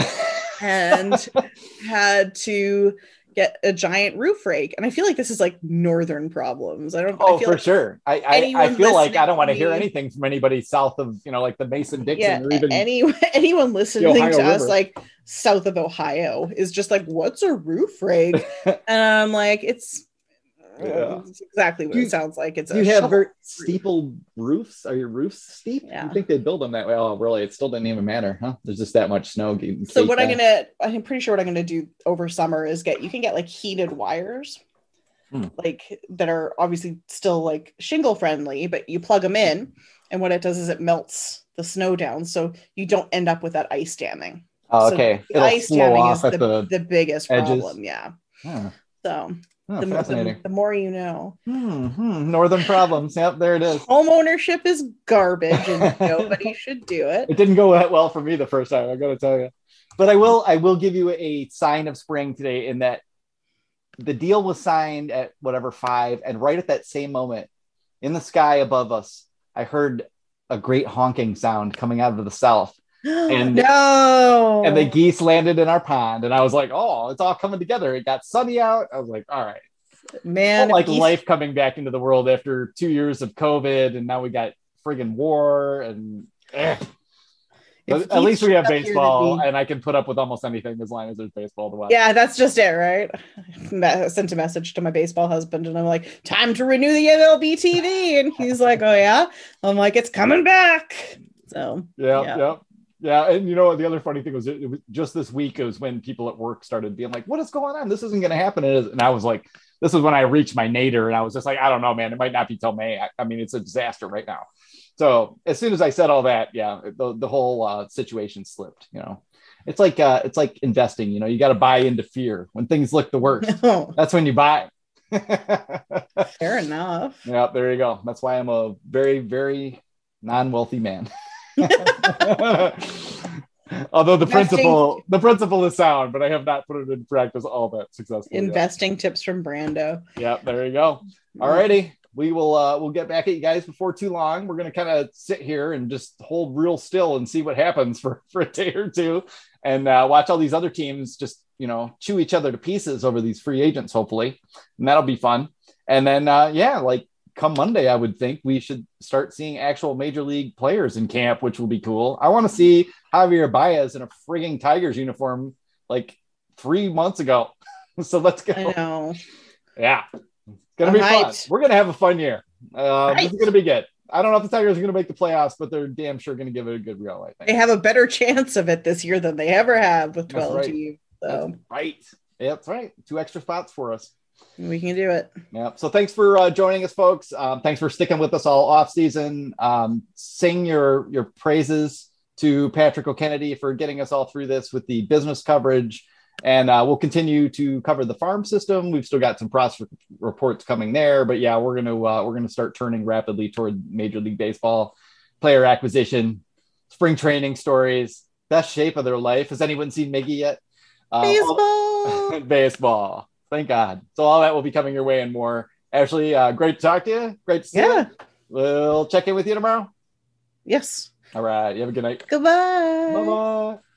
and had to get a giant roof rake. And I feel like this is like northern problems. I feel for like sure. I feel like I don't want to hear anything from anybody south of, like the Mason-Dixon or even anyone listening to us like south of Ohio is just like, what's a roof rake? And I'm like, it's exactly what it sounds like. It's you have very steepled roofs. Are your roofs steep? Yeah. You think they build them that way? Oh, really? It still didn't even matter, huh? There's just that much snow. So what I'm pretty sure what I'm gonna do over summer is you can get like heated wires, like that are obviously still like shingle friendly, but you plug them in And what it does is it melts the snow down, so you don't end up with that ice damming. Oh, okay. So the ice damming is the biggest edges. problem. Yeah. Huh. So fascinating. The more you know. Northern problems. Yep, there it is. Home ownership is garbage, and nobody should do it. It didn't go that well for me the first time, I got to tell you. But I will give you a sign of spring today in that the deal was signed at whatever 5, and right at that same moment, in the sky above us, I heard a great honking sound coming out of the south. And the geese landed in our pond, and I was like, oh, it's all coming together. It got sunny out. I was like, all right, man, like life coming back into the world after 2 years of COVID, and now we got friggin' war, and at least we have baseball, and I can put up with almost anything as long as there's baseball to watch. Yeah, that's just it, right? I sent a message to my baseball husband, and I'm like, time to renew the MLB TV, and he's like, oh yeah. I'm like, it's coming back. So yeah. And you know, the other funny thing was, it was just this week, it was when people at work started being like, what is going on? This isn't going to happen. And I was like, this is when I reached my nadir, and I was just like, I don't know, man, it might not be till May. I mean, it's a disaster right now. So as soon as I said all that, the whole situation slipped. You know, it's like investing. You know, you got to buy into fear when things look the worst. No. That's when you buy. Fair enough. Yeah, there you go. That's why I'm a very, very non-wealthy man. Although the principle is sound, but I have not put it into practice all that successfully. Investing tips from Brando. Yeah, there you go. All righty. We will we'll get back at you guys before too long. We're going to kind of sit here and just hold real still and see what happens for a day or two, and watch all these other teams just, you know, chew each other to pieces over these free agents, hopefully. And that'll be fun. And then, like come Monday, I would think we should start seeing actual major league players in camp, which will be cool. I want to see Javier Baez in a frigging Tigers uniform like 3 months ago. So let's go. I know. Yeah. Gonna be fun. We're gonna have a fun year. This is gonna be good. I don't know if the Tigers are gonna make the playoffs, but they're damn sure gonna give it a good go. I think they have a better chance of it this year than they ever have with 12 teams. So. That's right. Yeah, that's right. 2 extra spots for us. We can do it. Yeah. So thanks for joining us, folks. Thanks for sticking with us all off season. Sing your praises to Patrick O'Kennedy for getting us all through this with the business coverage. And we'll continue to cover the farm system. We've still got some prospect reports coming there, but yeah, we're gonna start turning rapidly toward Major League Baseball, player acquisition, spring training stories, best shape of their life. Has anyone seen Miggy yet? Baseball. Baseball. Thank God. So all that will be coming your way and more. Ashley, great to talk to you. Great to see you. We'll check in with you tomorrow. Yes. All right. You have a good night. Goodbye. Bye-bye.